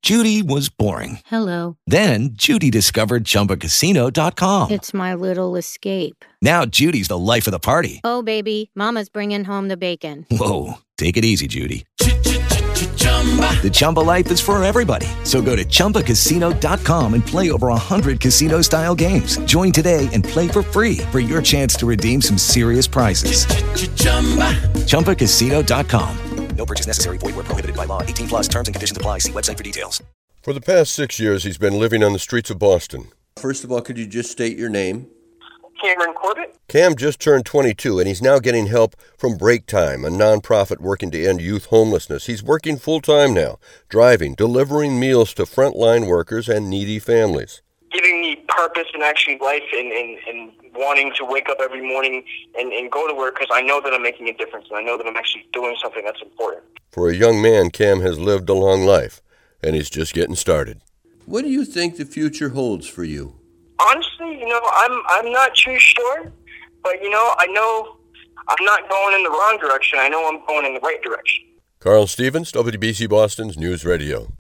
Judy was boring. Hello. Then Judy discovered ChumbaCasino.com. It's my little escape. Now Judy's the life of the party. Oh, baby, mama's bringing home the bacon. Whoa, take it easy, Judy. The Chumba life is for everybody. So go to ChumbaCasino.com and play over 100 casino-style games. Join today and play for free for your chance to redeem some serious prizes. ChumbaCasino.com. No purchase necessary. Void where prohibited by law. 18 plus terms and conditions apply. See website for details. For the past 6 years, he's been living on the streets of Boston. First of all, could you just state your name? Cameron Corbett. Cam just turned 22, and he's now getting help from Break Time, a nonprofit working to end youth homelessness. He's working full-time now, driving, delivering meals to frontline workers and needy families. Giving me purpose and actually life and wanting to wake up every morning and go to work because I know that I'm making a difference and I know that I'm actually doing something that's important. For a young man, Cam has lived a long life, and he's just getting started. What do you think the future holds for you? Honestly, I'm not too sure, but, I know I'm not going in the wrong direction. I know I'm going in the right direction. Carl Stevens, WBC Boston's News Radio.